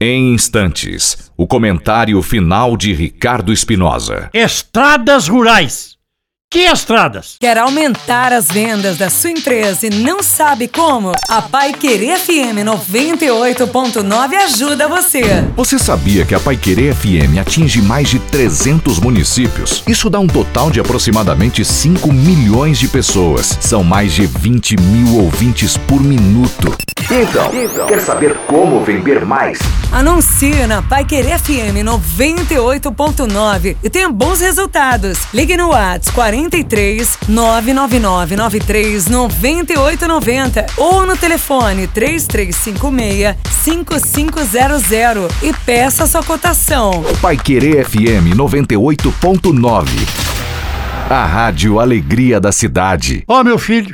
Em instantes, o comentário final de Ricardo Espinosa. Estradas rurais. Que estradas? Quer aumentar as vendas da sua empresa e não sabe como? A Paiquerê FM 98.9 ajuda você. Você sabia que a Paiquerê FM atinge mais de 300 municípios? Isso dá um total de aproximadamente 5 milhões de pessoas. São mais de 20 mil ouvintes por minuto. Então, quer saber como vender mais? Anuncie na Paiquerê FM 98.9 e tenha bons resultados. Ligue no WhatsApp 43 999 93 9890 ou no telefone 3356 5500 e peça sua cotação. Paiquerê FM 98.9. A Rádio Alegria da Cidade. Ó, meu filho,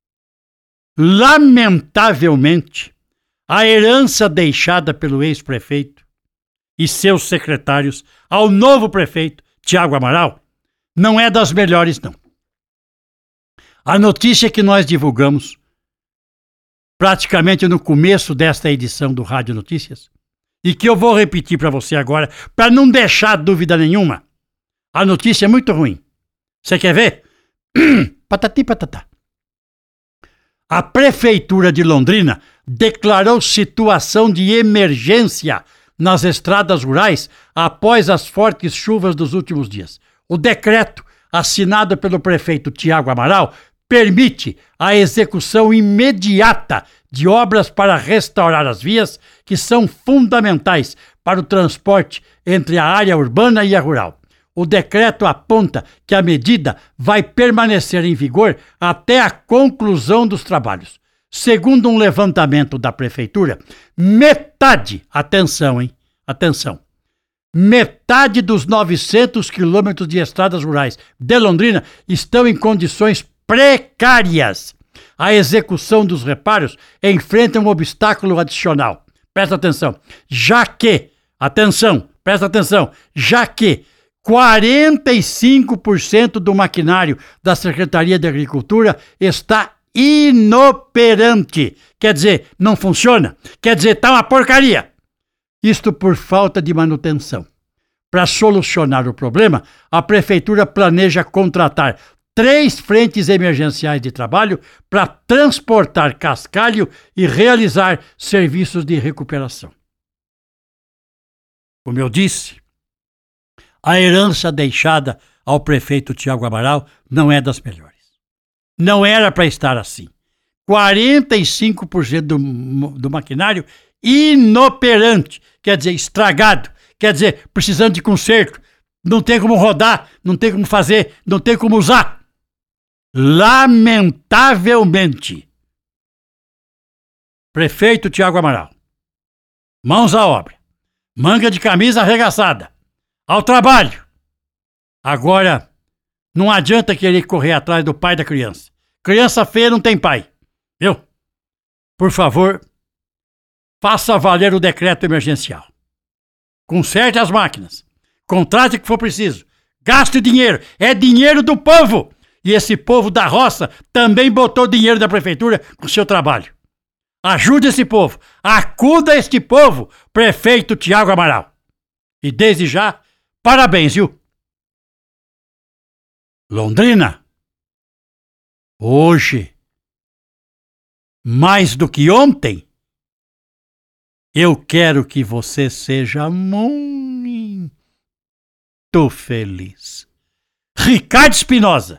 lamentavelmente, a herança deixada pelo ex-prefeito e seus secretários ao novo prefeito, Tiago Amaral, não é das melhores, não. A notícia que nós divulgamos, praticamente no começo desta edição do Rádio Notícias, e que eu vou repetir para você agora, para não deixar dúvida nenhuma, a notícia é muito ruim. Você quer ver? Patati patatá. A Prefeitura de Londrina declarou situação de emergência nas estradas rurais após as fortes chuvas dos últimos dias. O decreto, assinado pelo prefeito Tiago Amaral, permite a execução imediata de obras para restaurar as vias que são fundamentais para o transporte entre a área urbana e a rural. O decreto aponta que a medida vai permanecer em vigor até a conclusão dos trabalhos. Segundo um levantamento da Prefeitura, metade, atenção, metade dos 900 quilômetros de estradas rurais de Londrina estão em condições precárias. A execução dos reparos enfrenta um obstáculo adicional. Presta atenção. Já que 45% do maquinário da Secretaria de Agricultura está inoperante. Quer dizer, não funciona. Quer dizer, está uma porcaria. Isto por falta de manutenção. Para solucionar o problema, a Prefeitura planeja contratar 3 frentes emergenciais de trabalho para transportar cascalho e realizar serviços de recuperação. Como eu disse, a herança deixada ao prefeito Tiago Amaral não é das melhores. Não era para estar assim. 45% do maquinário inoperante, quer dizer, estragado, quer dizer, precisando de conserto, não tem como rodar, não tem como fazer, não tem como usar. Lamentavelmente, prefeito Tiago Amaral, mãos à obra, manga de camisa arregaçada, ao trabalho. Agora, não adianta querer correr atrás do pai da criança. Criança feia não tem pai, viu? Por favor, faça valer o decreto emergencial. Conserte as máquinas. Contrate o que for preciso. Gaste dinheiro. É dinheiro do povo. E esse povo da roça também botou dinheiro da prefeitura com o seu trabalho. Ajude esse povo. Acuda este povo, prefeito Tiago Amaral. E desde já, parabéns, viu? Londrina, hoje, mais do que ontem, eu quero que você seja muito feliz. Ricardo Espinosa,